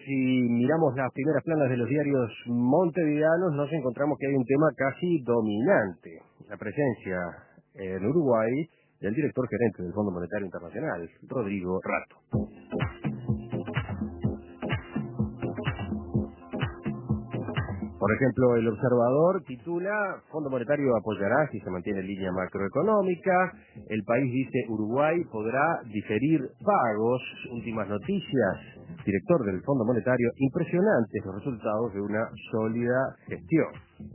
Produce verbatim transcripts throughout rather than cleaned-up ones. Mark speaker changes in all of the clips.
Speaker 1: si miramos las primeras planas de los diarios montevideanos, nos encontramos que hay un tema casi dominante: la presencia en Uruguay del director gerente del Fondo Monetario Internacional, Rodrigo Rato. Por ejemplo, El Observador titula: Fondo Monetario apoyará si se mantiene línea macroeconómica. El País dice: Uruguay podrá diferir pagos. Últimas noticias: director del Fondo Monetario: impresionantes los resultados de una sólida gestión.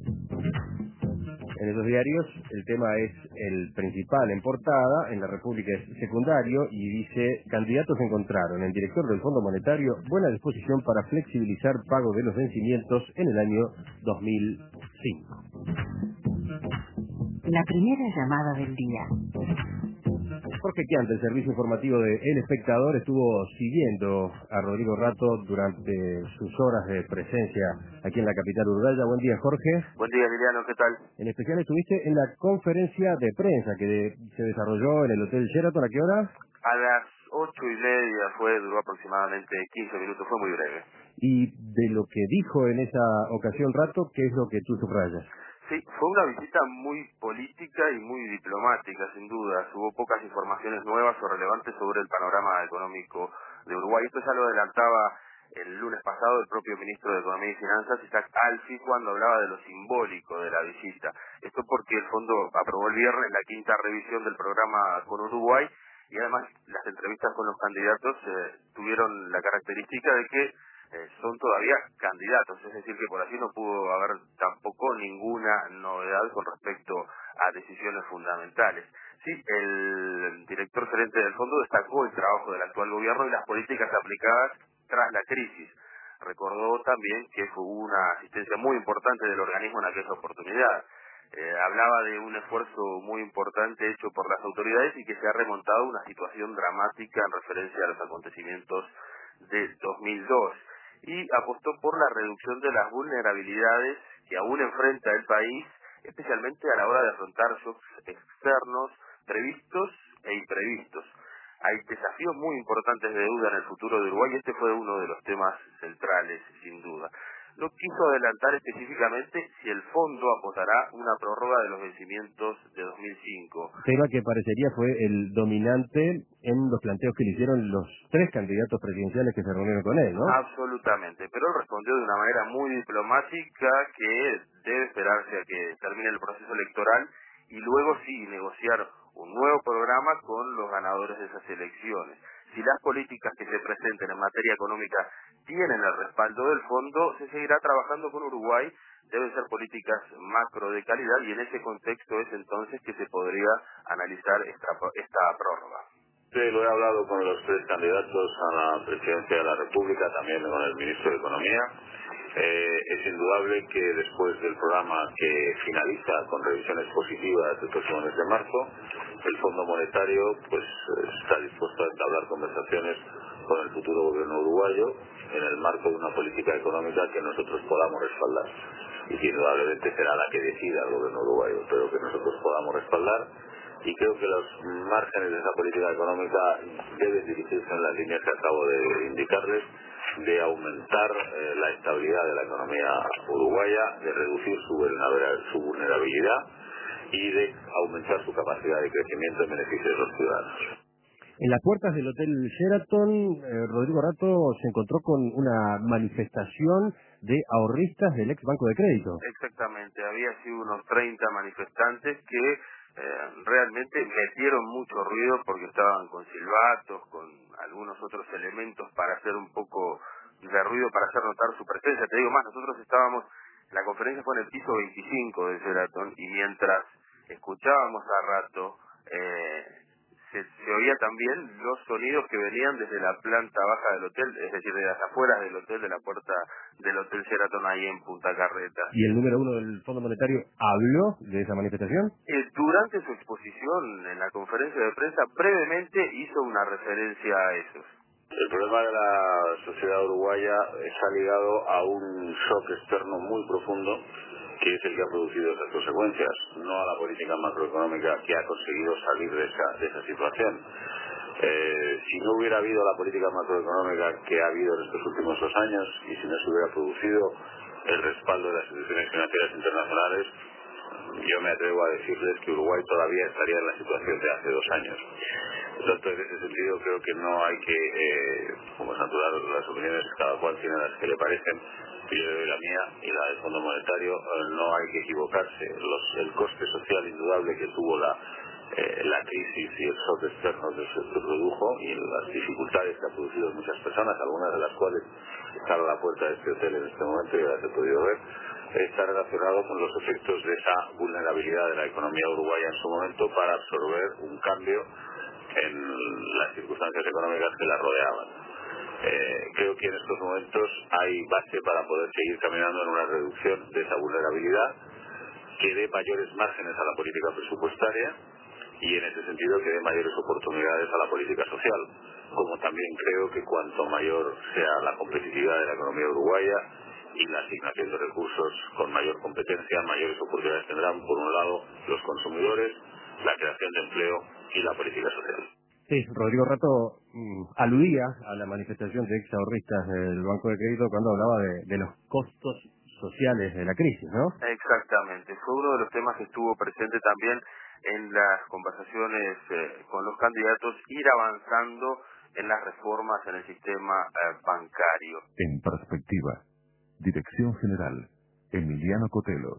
Speaker 1: En esos diarios el tema es el principal en portada, en La República es secundario y dice: candidatos encontraron en director del Fondo Monetario buena disposición para flexibilizar pago de los vencimientos en el año dos mil cinco.
Speaker 2: La primera llamada del día.
Speaker 1: Jorge Chiante, el servicio informativo de El Espectador, estuvo siguiendo a Rodrigo Rato durante sus horas de presencia aquí en la capital uruguaya. Buen día, Jorge.
Speaker 3: Buen día, Liliano, ¿qué tal?
Speaker 1: En especial estuviste en la conferencia de prensa que se desarrolló en el Hotel Sheraton. ¿A qué hora?
Speaker 3: A las ocho y media fue, duró aproximadamente quince minutos, fue muy breve.
Speaker 1: Y de lo que dijo en esa ocasión Rato, ¿qué es lo que tú subrayas?
Speaker 3: Sí, fue una visita muy política y muy diplomática, sin duda. Hubo pocas informaciones nuevas o relevantes sobre el panorama económico de Uruguay. Esto ya lo adelantaba el lunes pasado el propio ministro de Economía y Finanzas, Isaac Alfi, cuando hablaba de lo simbólico de la visita. Esto porque el fondo aprobó el viernes la quinta revisión del programa con Uruguay y además las entrevistas con los candidatos eh, tuvieron la característica de que Eh, son todavía candidatos, es decir que por allí no pudo haber tampoco ninguna novedad con respecto a decisiones fundamentales. Sí, el director gerente del fondo destacó el trabajo del actual gobierno y las políticas aplicadas tras la crisis. Recordó también que hubo una asistencia muy importante del organismo en aquella oportunidad. Eh, hablaba de un esfuerzo muy importante hecho por las autoridades y que se ha remontado una situación dramática en referencia a los acontecimientos de dos mil dos. Y apostó por la reducción de las vulnerabilidades que aún enfrenta el país, especialmente a la hora de afrontar shocks externos previstos e imprevistos. Hay desafíos muy importantes de deuda en el futuro de Uruguay y este fue uno de los temas centrales, sin duda. No quiso adelantar específicamente si el fondo apostará una prórroga de los vencimientos de dos mil cinco.
Speaker 1: Tema que parecería fue el dominante en los planteos que le hicieron los tres candidatos presidenciales que se reunieron con él, ¿no?
Speaker 3: Absolutamente, pero él respondió de una manera muy diplomática que debe esperarse a que termine el proceso electoral y luego sí negociar un nuevo programa con los ganadores de esas elecciones. Si las políticas que se presenten en materia económica tienen el respaldo del fondo, se seguirá trabajando con Uruguay. Deben ser políticas macro de calidad y en ese contexto es entonces que se podría analizar esta, esta prórroga.
Speaker 4: Sí, lo he hablado con los tres candidatos a la presidencia de la República, también con el ministro de Economía. Eh, es indudable que después del programa que finaliza con revisiones positivas el próximo mes de marzo, el Fondo Monetario pues está dispuesto a entablar conversaciones con el futuro gobierno uruguayo en el marco de una política económica que nosotros podamos respaldar y que indudablemente será la que decida el gobierno uruguayo, pero que nosotros podamos respaldar. Y creo que los márgenes de esa política económica deben dirigirse en las líneas que acabo de indicarles, de aumentar eh, la estabilidad de la economía uruguaya, de reducir su vulnerabilidad, su vulnerabilidad y de aumentar su capacidad de crecimiento en beneficio de los ciudadanos.
Speaker 1: En las puertas del Hotel Sheraton, eh, Rodrigo Rato se encontró con una manifestación de ahorristas del ex Banco de Crédito.
Speaker 3: Exactamente, había sido unos treinta manifestantes que eh, realmente metieron mucho ruido porque estaban con silbatos, con algunos otros elementos para hacer un poco de ruido, para hacer notar su presencia. Te digo más, nosotros estábamos, la conferencia fue en el piso veinticinco del Sheraton y mientras escuchábamos a Rato, eh, se, se oía también los sonidos que venían desde la planta baja del hotel, es decir, de las afueras del hotel, de la puerta del Hotel Sheraton ahí en Punta Carreta.
Speaker 1: ¿Y el número uno del Fondo Monetario habló de esa manifestación?
Speaker 3: Eh, durante su exposición en la conferencia de prensa, brevemente hizo una referencia a esos.
Speaker 4: El problema de la sociedad uruguaya está ligado a un shock externo muy profundo, que es el que ha producido esas consecuencias, no a la política macroeconómica que ha conseguido salir de esa, de esa situación. Eh, si no hubiera habido la política macroeconómica que ha habido en estos últimos dos años y si no se hubiera producido el respaldo de las instituciones financieras internacionales, yo me atrevo a decirles que Uruguay todavía estaría en la situación de hace dos años. Por tanto, en ese sentido creo que no hay que, eh, como es natural, las opiniones cada cual tiene las que le parecen, yo le doy la mía y la del Fondo Monetario, eh, no hay que equivocarse. Los, el coste social indudable que tuvo la, eh, la crisis y el shock externo que se produjo y las dificultades que ha producido en muchas personas, algunas de las cuales están a la puerta de este hotel en este momento y las he podido ver, está relacionado con los efectos de esa vulnerabilidad de la economía uruguaya en su momento para absorber un cambio en las circunstancias económicas que la rodeaban. Eh, creo que en estos momentos hay base para poder seguir caminando en una reducción de esa vulnerabilidad que dé mayores márgenes a la política presupuestaria y en ese sentido que dé mayores oportunidades a la política social, como también creo que cuanto mayor sea la competitividad de la economía uruguaya y la asignación de recursos con mayor competencia, mayores oportunidades tendrán, por un lado, los consumidores, la creación de empleo y la política social.
Speaker 1: Sí, Rodrigo Rato mm, aludía a la manifestación de ex ahorristas del Banco de Crédito cuando hablaba de, de los costos sociales de la crisis, ¿no?
Speaker 3: Exactamente, fue uno de los temas que estuvo presente también en las conversaciones eh, con los candidatos, ir avanzando en las reformas en el sistema eh, bancario.
Speaker 5: En perspectiva, Dirección General, Emiliano Cotelo.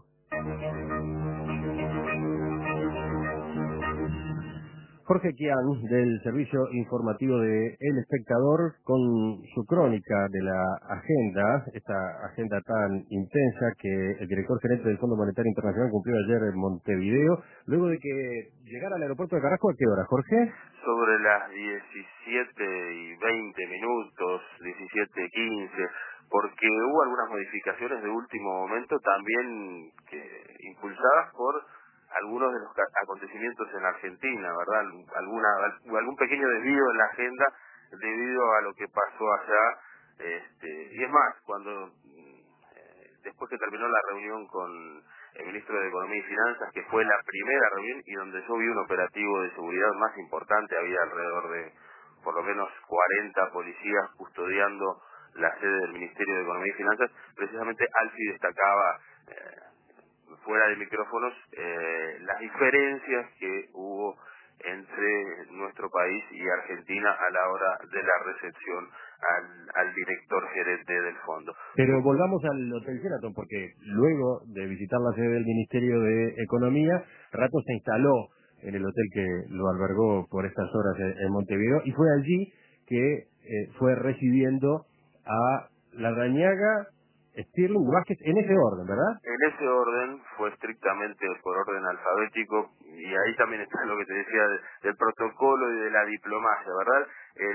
Speaker 1: Jorge Quián, del servicio informativo de El Espectador, con su crónica de la agenda, esta agenda tan intensa que el director gerente del Fondo Monetario Internacional cumplió ayer en Montevideo, luego de que llegara al aeropuerto de Carrasco. ¿A qué hora, Jorge?
Speaker 3: Sobre las diecisiete y veinte minutos, diecisiete quince, porque hubo algunas modificaciones de último momento también que impulsadas por algunos de los acontecimientos en Argentina, ¿verdad? Alguna, algún pequeño desvío en la agenda debido a lo que pasó allá, este, y es más, cuando eh, después que terminó la reunión con el ministro de Economía y Finanzas, que fue la primera reunión y donde yo vi un operativo de seguridad más importante, había alrededor de por lo menos cuarenta policías custodiando la sede del Ministerio de Economía y Finanzas, precisamente Alfi destacaba eh, fuera de micrófonos eh, las diferencias que hubo entre nuestro país y Argentina a la hora de la recepción al, al director gerente del fondo.
Speaker 1: Pero volvamos al Hotel Sheraton, porque luego de visitar la sede del Ministerio de Economía, Rato se instaló en el hotel que lo albergó por estas horas en Montevideo, y fue allí que eh, fue recibiendo a Larrañaga, Stirling, Vázquez, en ese orden, ¿verdad?
Speaker 3: En ese orden, fue estrictamente por orden alfabético, y ahí también está lo que te decía de, del protocolo y de la diplomacia, ¿verdad?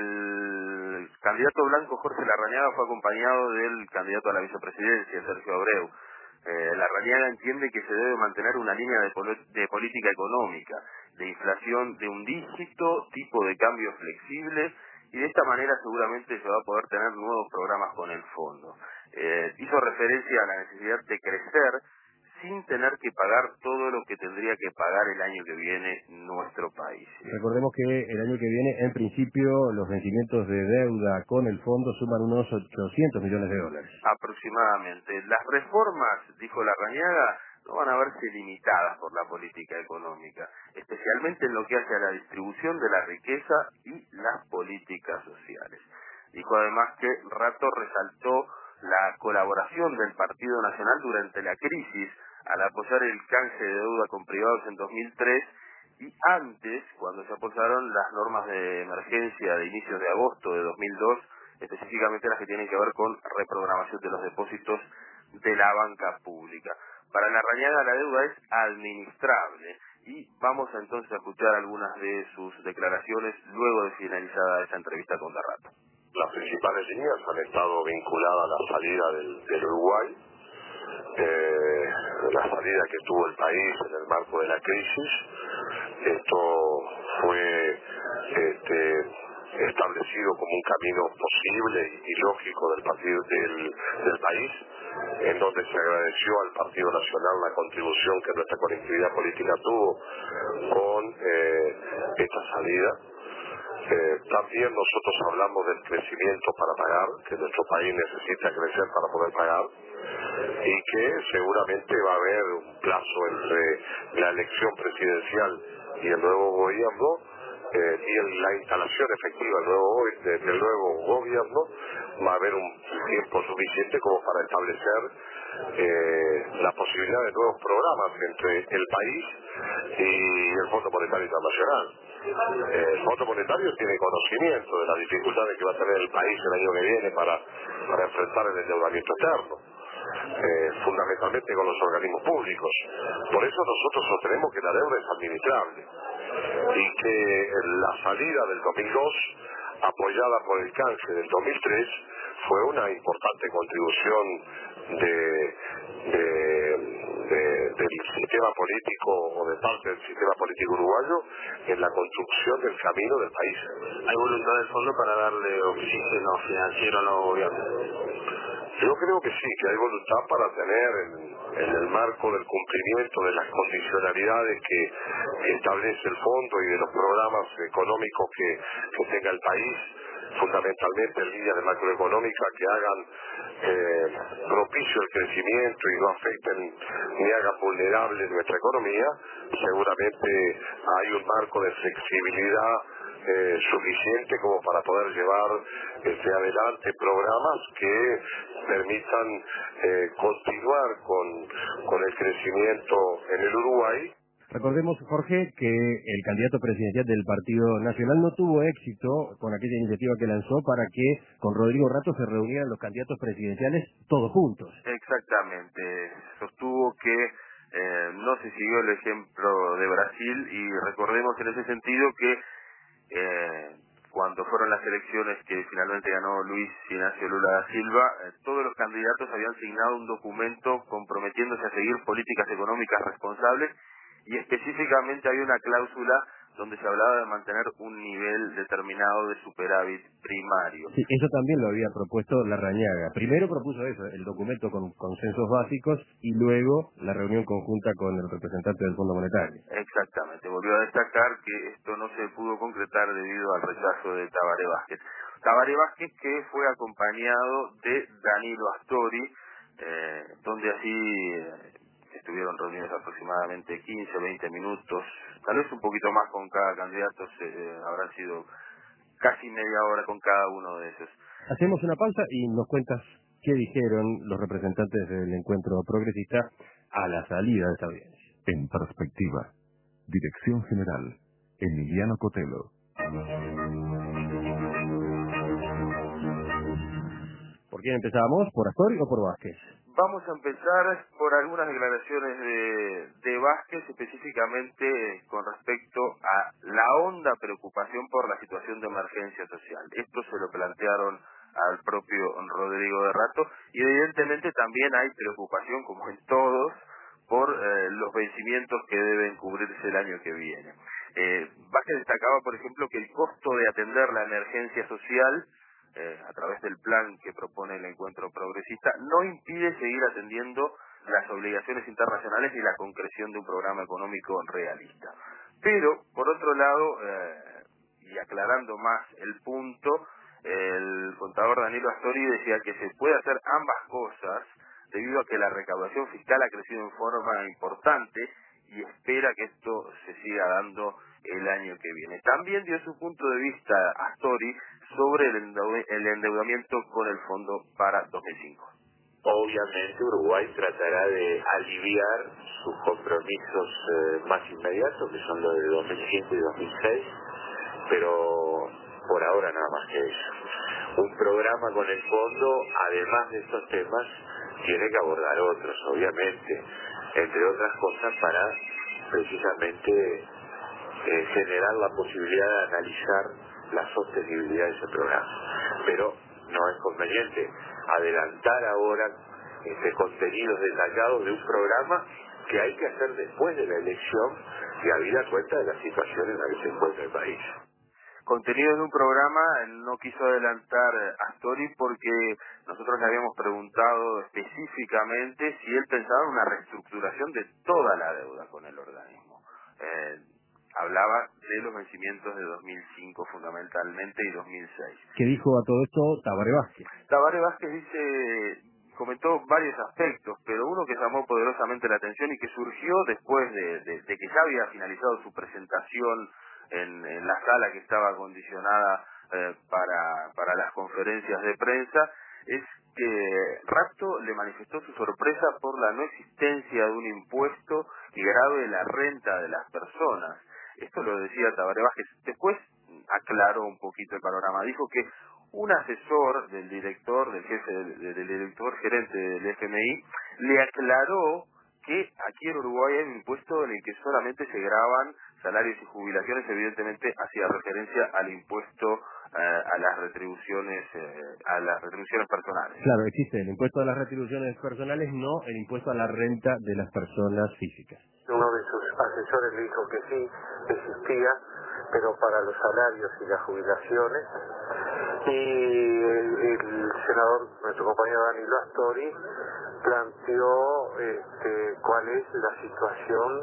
Speaker 3: El candidato blanco Jorge Larrañaga fue acompañado del candidato a la vicepresidencia, Sergio Abreu. Eh, Larrañaga entiende que se debe mantener una línea de, pol de política económica, de inflación de un dígito, tipo de cambio flexible, y de esta manera seguramente se va a poder tener nuevos programas con el fondo. Eh, hizo referencia a la necesidad de crecer sin tener que pagar todo lo que tendría que pagar el año que viene nuestro país.
Speaker 1: Recordemos que el año que viene, en principio, los vencimientos de deuda con el fondo suman unos ochocientos millones de dólares.
Speaker 3: Aproximadamente. Las reformas, dijo Larrañaga, no van a verse limitadas por la política económica, especialmente en lo que hace a la distribución de la riqueza y las políticas sociales. Dijo además que Rato resaltó la colaboración del Partido Nacional durante la crisis al apoyar el canje de deuda con privados en dos mil tres y antes, cuando se apoyaron las normas de emergencia de inicios de agosto de dos mil dos, específicamente las que tienen que ver con reprogramación de los depósitos de la banca pública. Para Larrañaga la deuda es administrable y vamos entonces a escuchar algunas de sus declaraciones luego de finalizada esa entrevista con Rato.
Speaker 6: Las principales líneas han estado vinculadas a la salida del, del Uruguay, eh, la salida que tuvo el país en el marco de la crisis. Esto fue este, establecido como un camino posible y lógico del partido del, del país, en donde se agradeció al Partido Nacional la contribución que nuestra colectividad política tuvo con eh, esta salida. Eh, también nosotros hablamos del crecimiento para pagar, que nuestro país necesita crecer para poder pagar, y que seguramente va a haber un plazo entre la elección presidencial y el nuevo gobierno, eh, y en la instalación efectiva del nuevo, del nuevo gobierno, va a haber un tiempo suficiente como para establecer eh, la posibilidad de nuevos programas entre el país y el Fondo Monetario Internacional. Eh, el Fondo Monetario tiene conocimiento de las dificultades que va a tener el país el año que viene para, para enfrentar el endeudamiento externo, eh, fundamentalmente con los organismos públicos. Por eso nosotros sostenemos que la deuda es administrable y que la salida del dos mil dos, apoyada por el canje del dos mil tres, fue una importante contribución de, de, de, del sistema político o de parte del sistema político uruguayo en la construcción del camino del país.
Speaker 3: ¿Hay voluntad del fondo para darle oxígeno financiero al nuevo gobierno?
Speaker 6: Yo creo que sí, que hay voluntad para tener en, en el marco del cumplimiento de las condicionalidades que, que establece el fondo y de los programas económicos que, que tenga el país, fundamentalmente en líneas de macroeconómica que hagan eh, propicio el crecimiento y no afecten ni hagan vulnerable nuestra economía. Seguramente hay un marco de flexibilidad eh, suficiente como para poder llevar este, adelante programas que permitan eh, continuar con, con el crecimiento en el Uruguay.
Speaker 1: Recordemos, Jorge, que el candidato presidencial del Partido Nacional no tuvo éxito con aquella iniciativa que lanzó para que con Rodrigo Rato se reunieran los candidatos presidenciales todos juntos.
Speaker 3: Exactamente. Sostuvo que eh, no se siguió el ejemplo de Brasil y recordemos en ese sentido que eh, cuando fueron las elecciones que finalmente ganó Luis Ignacio Lula da Silva, eh, todos los candidatos habían signado un documento comprometiéndose a seguir políticas económicas responsables y específicamente hay una cláusula donde se hablaba de mantener un nivel determinado de superávit primario.
Speaker 1: Sí, eso también lo había propuesto Larrañaga. Primero propuso eso, el documento con consensos básicos, y luego la reunión conjunta con el representante del Fondo Monetario.
Speaker 3: Exactamente, volvió a destacar que esto no se pudo concretar debido al rechazo de Tabaré Vázquez. Tabaré Vázquez que fue acompañado de Danilo Astori, eh, donde así eh, estuvieron reunidos aproximadamente quince o veinte minutos, tal vez un poquito más con cada candidato, eh, habrán sido casi media hora con cada uno de esos.
Speaker 1: Hacemos una pausa y nos cuentas qué dijeron los representantes del encuentro progresista a la salida de esta audiencia.
Speaker 5: En perspectiva, Dirección General, Emiliano Cotelo.
Speaker 1: ¿Por quién empezamos? ¿Por Astori o por Vázquez?
Speaker 3: Vamos a empezar por algunas declaraciones de, de Vázquez, específicamente con respecto a la honda preocupación por la situación de emergencia social. Esto se lo plantearon al propio Rodrigo de Rato y evidentemente también hay preocupación, como en todos, por eh, los vencimientos que deben cubrirse el año que viene. Eh, Vázquez destacaba, por ejemplo, que el costo de atender la emergencia social Eh, a través del plan que propone el encuentro progresista, no impide seguir atendiendo las obligaciones internacionales y la concreción de un programa económico realista. Pero, por otro lado, eh, y aclarando más el punto, el contador Danilo Astori decía que se puede hacer ambas cosas debido a que la recaudación fiscal ha crecido en forma importante y espera que esto se siga dando el año que viene. También dio su punto de vista Astori sobre el, endeu el endeudamiento con el fondo para dos mil cinco.
Speaker 4: Obviamente Uruguay tratará de aliviar sus compromisos eh, más inmediatos, que son los de dos mil cinco y dos mil seis, pero por ahora nada más que eso. Un programa con el fondo, además de estos temas, tiene que abordar otros, obviamente, entre otras cosas para precisamente eh, generar la posibilidad de analizar la sostenibilidad de ese programa. Pero no es conveniente adelantar ahora este, contenidos detallados de un programa que hay que hacer después de la elección y habida cuenta de la situación en la que se encuentra el país.
Speaker 3: Contenido de un programa no quiso adelantar Astori porque nosotros le habíamos preguntado específicamente si él pensaba en una reestructuración de toda la deuda con el organismo. Eh, hablaba de los vencimientos de dos mil cinco fundamentalmente y dos mil seis.
Speaker 1: ¿Qué dijo a todo esto Tabaré Vázquez?
Speaker 3: Tabaré Vázquez dice, comentó varios aspectos, pero uno que llamó poderosamente la atención y que surgió después de, de, de que ya había finalizado su presentación en, en la sala que estaba acondicionada eh, para, para las conferencias de prensa, es que Rato le manifestó su sorpresa por la no existencia de un impuesto que grave la renta de las personas. Esto lo decía Tabaré Vázquez. Después aclaró un poquito el panorama. Dijo que un asesor del director, del jefe, del, del director gerente del F M I, le aclaró que aquí en Uruguay hay un impuesto en el que solamente se graban salarios y jubilaciones, evidentemente hacía referencia al impuesto eh, a las retribuciones eh, a las retribuciones personales.
Speaker 1: Claro, existe el impuesto a las retribuciones personales, no el impuesto a la renta de las personas físicas.
Speaker 7: Uno de sus asesores le dijo que sí, existía, pero para los salarios y las jubilaciones. Y el, el senador, nuestro compañero Danilo Astori, planteó este, cuál es la situación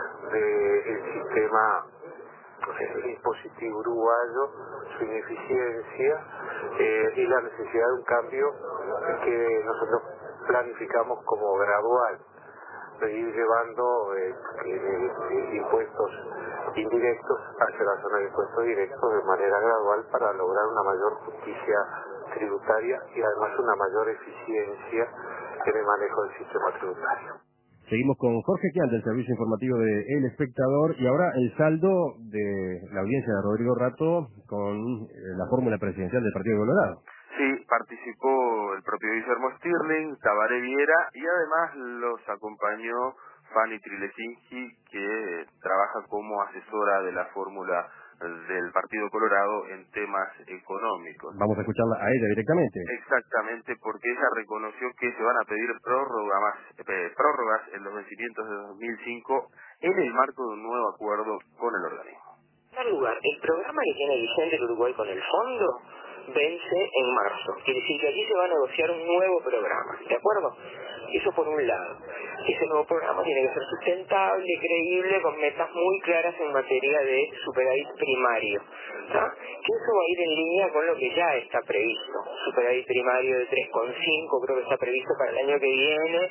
Speaker 7: del sistema eh, impositivo uruguayo, su ineficiencia eh, y la necesidad de un cambio que nosotros planificamos como gradual, de ir llevando eh, eh, eh, impuestos indirectos hacia la zona de impuestos directos de manera gradual para lograr una mayor justicia tributaria y además una mayor eficiencia en el manejo del sistema tributario.
Speaker 1: Seguimos con Jorge Quian del servicio informativo de El Espectador y ahora el saldo de la audiencia de Rodrigo Rato con la fórmula presidencial del Partido Colorado.
Speaker 3: Sí, participó el propio Guillermo Stirling, Tabaré Viera y además los acompañó Fanny Trilesinski, que trabaja como asesora de la fórmula del Partido Colorado en temas económicos.
Speaker 1: Vamos a escucharla a ella directamente.
Speaker 3: Exactamente, porque ella reconoció que se van a pedir prórroga más, eh, prórrogas en los vencimientos de dos mil cinco en el marco de un nuevo acuerdo con el organismo.
Speaker 8: En primer lugar, el programa que tiene vigente el Uruguay con el fondo vence en marzo. Quiere decir que aquí se va a negociar un nuevo programa, ¿de acuerdo? Eso por un lado. Ese nuevo programa tiene que ser sustentable, creíble, con metas muy claras en materia de superávit primario, ¿tá? Que eso va a ir en línea con lo que ya está previsto. Superávit primario de tres coma cinco creo que está previsto para el año que viene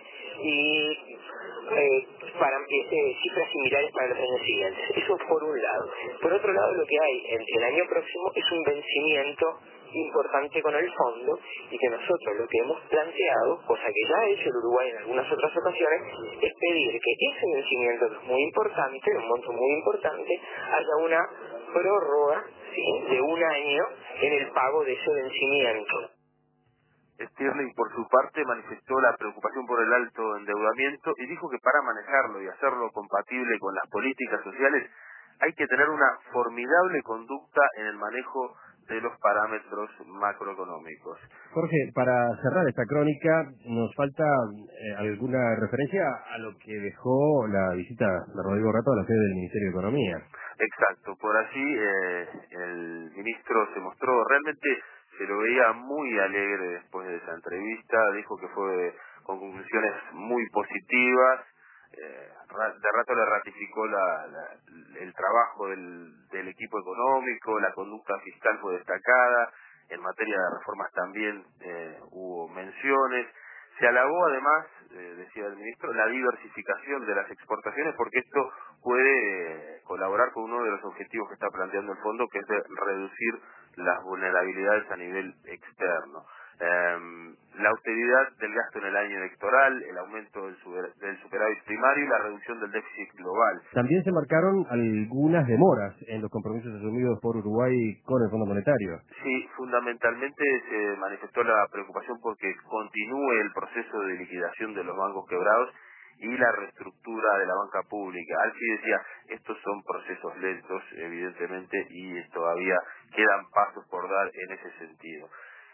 Speaker 8: y eh, para eh, cifras similares para los años siguientes. Eso por un lado. Por otro lado, lo que hay entre el año próximo es un vencimiento importante con el fondo y que nosotros lo que hemos planteado, cosa que ya ha hecho el Uruguay en algunas otras ocasiones, es pedir que ese vencimiento, que es muy importante, un monto muy importante, haya una prórroga, ¿sí?, de un año en el pago de ese vencimiento.
Speaker 3: Stirling, por su parte, manifestó la preocupación por el alto endeudamiento y dijo que para manejarlo y hacerlo compatible con las políticas sociales hay que tener una formidable conducta en el manejo de los parámetros macroeconómicos.
Speaker 1: Jorge, para cerrar esta crónica, nos falta eh, alguna referencia a lo que dejó la visita de Rodrigo Rato a la sede del Ministerio de Economía.
Speaker 3: Exacto, por allí eh, el ministro se mostró realmente, se lo veía muy alegre después de esa entrevista, dijo que fue con conclusiones muy positivas, eh, de rato le ratificó la, la, el trabajo del, del equipo económico, la conducta fiscal fue destacada, en materia de reformas también eh, hubo menciones. Se alabó además, eh, decía el ministro, la diversificación de las exportaciones porque esto puede eh, colaborar con uno de los objetivos que está planteando el fondo, que es de reducir las vulnerabilidades a nivel externo. Eh, la austeridad del gasto en el año electoral, el aumento del, super, del superávit primario y la reducción del déficit global.
Speaker 1: También se marcaron algunas demoras en los compromisos asumidos por Uruguay con el Fondo Monetario.
Speaker 3: Sí, fundamentalmente se manifestó la preocupación porque continúe el proceso de liquidación de los bancos quebrados y la reestructura de la banca pública. Alfie decía, estos son procesos lentos, evidentemente, y todavía quedan pasos por dar en ese sentido.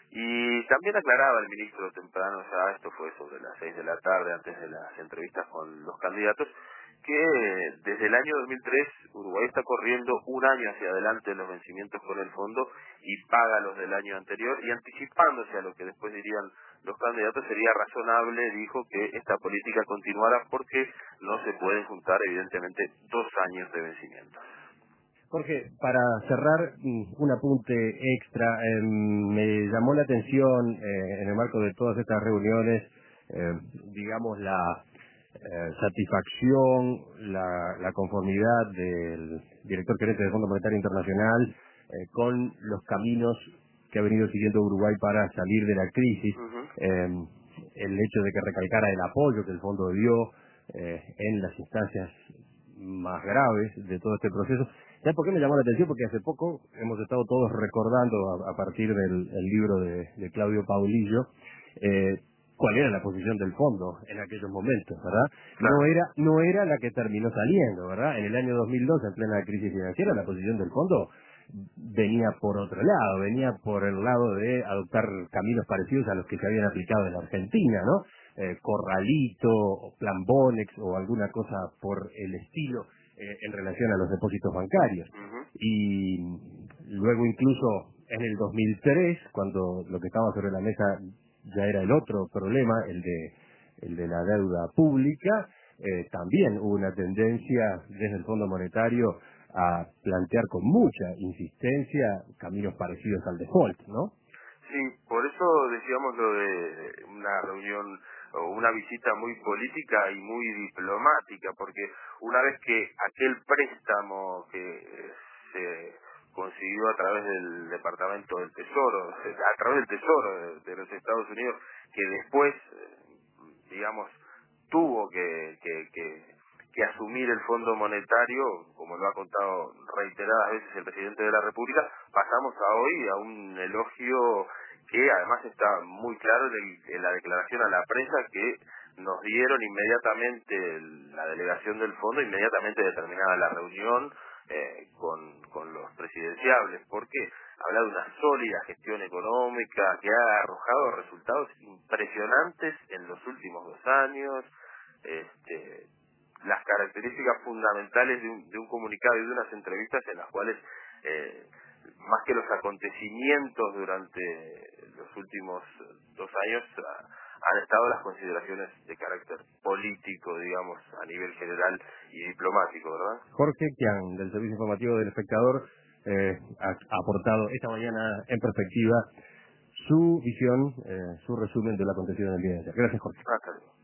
Speaker 3: Y también aclaraba el ministro temprano, ya esto fue sobre las seis de la tarde, antes de las entrevistas con los candidatos, que desde el año dos mil tres Uruguay está corriendo un año hacia adelante en los vencimientos con el fondo y paga los del año anterior, y anticipándose a lo que después dirían los candidatos, sería razonable, dijo, que esta política continuara porque no se pueden juntar evidentemente dos años de vencimientos.
Speaker 1: Jorge, para cerrar, un apunte extra. Eh, me llamó la atención eh, en el marco de todas estas reuniones, eh, digamos, la eh, satisfacción, la, la conformidad del director gerente del Fondo Monetario Internacional eh, con los caminos que ha venido siguiendo Uruguay para salir de la crisis.
Speaker 3: Uh-huh.
Speaker 1: Eh, el hecho de que recalcara el apoyo que el fondo dio eh, en las instancias más graves de todo este proceso. ¿Sabes por qué me llamó la atención? Porque hace poco hemos estado todos recordando a, a partir del el libro de, de Claudio Paulillo eh, cuál era la posición del fondo en aquellos momentos, ¿verdad?
Speaker 3: Claro.
Speaker 1: No era no era la que terminó saliendo, ¿verdad? En el año dos mil dos, en plena crisis financiera, la posición del fondo venía por otro lado, venía por el lado de adoptar caminos parecidos a los que se habían aplicado en la Argentina, ¿no? Eh, Corralito, o Plan Bonex o alguna cosa por el estilo eh, en relación a los depósitos bancarios.
Speaker 3: Uh-huh.
Speaker 1: Y luego incluso en el dos mil tres, cuando lo que estaba sobre la mesa ya era el otro problema, el de el de la deuda pública, eh, también hubo una tendencia desde el Fondo Monetario a plantear con mucha insistencia caminos parecidos al default, ¿no?
Speaker 3: Sí, por eso decíamos lo de una reunión o una visita muy política y muy diplomática, porque una vez que aquel préstamo que se consiguió a través del Departamento del Tesoro, a través del Tesoro de, de los Estados Unidos, que después, digamos, tuvo que, que, que que asumir el Fondo Monetario, como lo ha contado reiteradas veces el presidente de la República, pasamos a hoy a un elogio que además está muy claro en, el, en la declaración a la prensa que nos dieron inmediatamente la delegación del fondo, inmediatamente determinada la reunión eh, con, con los presidenciables, porque habla de una sólida gestión económica que ha arrojado resultados impresionantes en los últimos dos años, este las características fundamentales de un, de un comunicado y de unas entrevistas en las cuales, eh, más que los acontecimientos durante los últimos dos años, a, han estado las consideraciones de carácter político, digamos, a nivel general y diplomático, ¿verdad?
Speaker 1: Jorge Kian, del Servicio Informativo del Espectador, eh, ha aportado esta mañana en perspectiva su visión, eh, su resumen de lo acontecido en el día de ayer. Gracias, Jorge.
Speaker 3: Hasta luego.